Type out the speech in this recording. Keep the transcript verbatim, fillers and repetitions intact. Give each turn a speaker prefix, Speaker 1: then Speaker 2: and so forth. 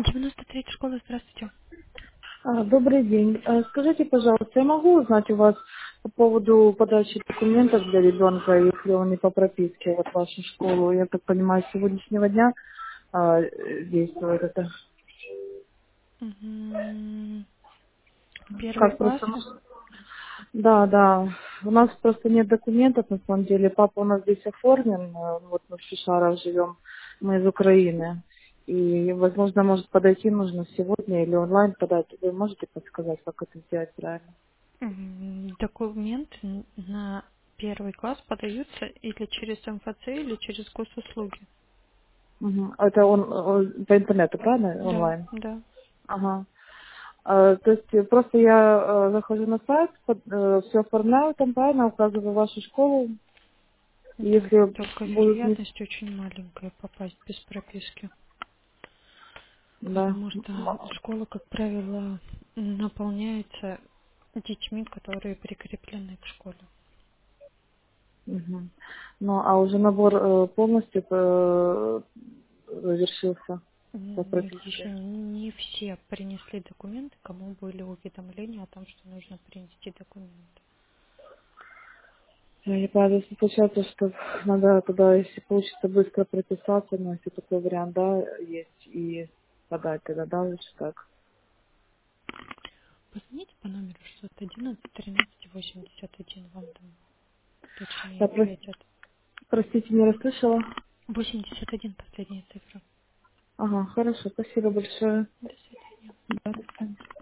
Speaker 1: девяносто третья школа, здравствуйте.
Speaker 2: А, Добрый день. А, Скажите, пожалуйста, я могу узнать у вас по поводу подачи документов для ребенка, если он не по прописке вот в вашу школу? Я так понимаю, с сегодняшнего дня а, э, действует это.
Speaker 1: Мгм. Первый
Speaker 2: Как
Speaker 1: класс?
Speaker 2: просто? ну, Да, да. У нас просто нет документов, на самом деле. Папа у нас здесь оформлен, э, вот мы в Шишарах живем, мы из Украины. И, возможно, может подойти нужно сегодня или онлайн подать. Вы можете подсказать, как это сделать правильно?
Speaker 1: М, Документы н- на первый класс подаются или через МФЦ, или через госуслуги.
Speaker 2: Мгм. Это он э, по интернету, правильно?
Speaker 1: Да,
Speaker 2: Онлайн.
Speaker 1: да.
Speaker 2: Ага. А, то есть э, просто я э, захожу на сайт, все оформляю там, правильно, указываю вашу школу. И
Speaker 1: Да,
Speaker 2: если
Speaker 1: только
Speaker 2: будут не...
Speaker 1: вероятность очень маленькая попасть без прописки.
Speaker 2: Да.
Speaker 1: Потому что школа, как правило, наполняется детьми, которые прикреплены к школе.
Speaker 2: Мгм. Ну, а уже набор э, полностью э, завершился по
Speaker 1: М, Еще
Speaker 2: прописке.
Speaker 1: не все принесли документы, кому были уведомления о том, что нужно принести документы.
Speaker 2: Я не понимаю, если получается, что надо туда, если получится быстро прописаться, но если такой вариант, да, есть, и подать тогда, да, лучше так.
Speaker 1: Позвоните по номеру шестьсот одиннадцать тринадцать восемьдесят один, вам там точнее
Speaker 2: Я прос-
Speaker 1: ответят.
Speaker 2: простите, не расслышала.
Speaker 1: восемьдесят один последняя цифра.
Speaker 2: Ага, хорошо, спасибо большое.
Speaker 1: До свидания.
Speaker 2: Да, до свидания.